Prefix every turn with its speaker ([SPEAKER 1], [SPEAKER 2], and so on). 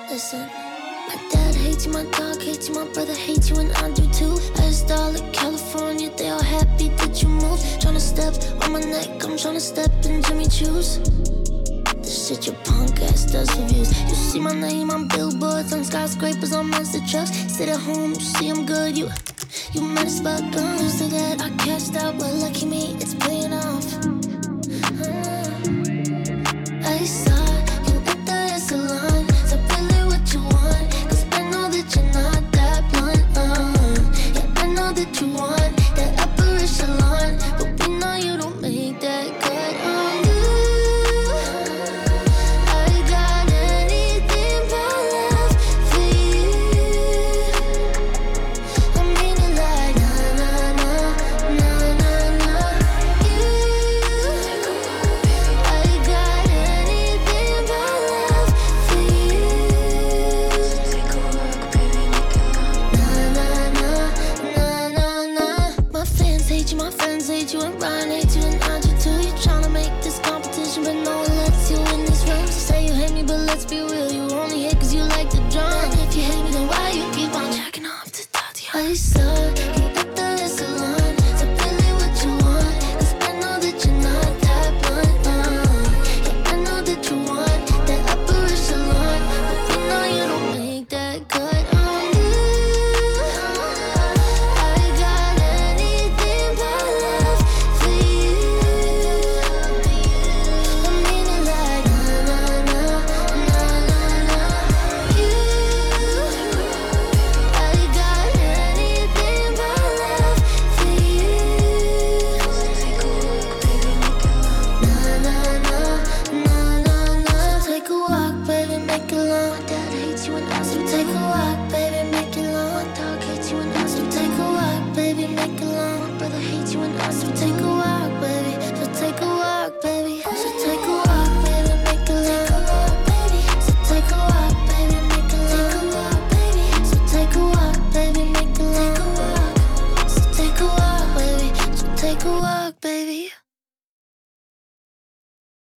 [SPEAKER 1] Listen, my dad hates you, my dog hates you, my brother hates you, and I do too. Last all of California, they all happy that you moved. Tryna step on my neck, I'm tryna step in Jimmy Choo's. This shit your punk ass does for views. You see my name on billboards, on skyscrapers, on monster trucks. Sit at home, you see I'm good, you mad as fuck. You say that I cashed out, well lucky me, it's paying off. I saw